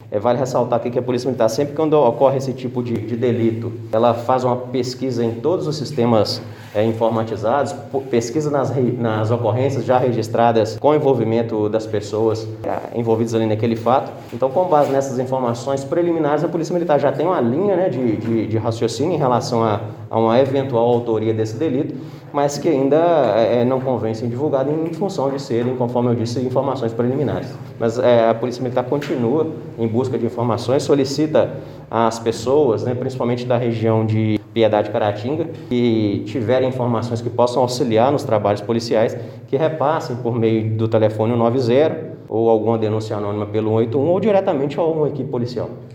Vale ressaltar aqui que a Polícia Militar, sempre quando ocorre esse tipo de delito, ela faz uma pesquisa em todos os sistemas informatizados, pesquisa nas ocorrências já registradas com envolvimento das pessoas envolvidas ali naquele fato. Então, com base nessas informações preliminares, a Polícia Militar já tem uma linha, né, de raciocínio em relação a uma eventual autoria desse delito, mas que ainda não convém ser divulgado em função de serem, conforme eu disse, informações preliminares. Mas a Polícia Militar continua em busca de informações, solicita às pessoas, né, principalmente da região de Piedade, Caratinga, que tiverem informações que possam auxiliar nos trabalhos policiais, que repassem por meio do telefone 90 ou alguma denúncia anônima pelo 181 ou diretamente a uma equipe policial.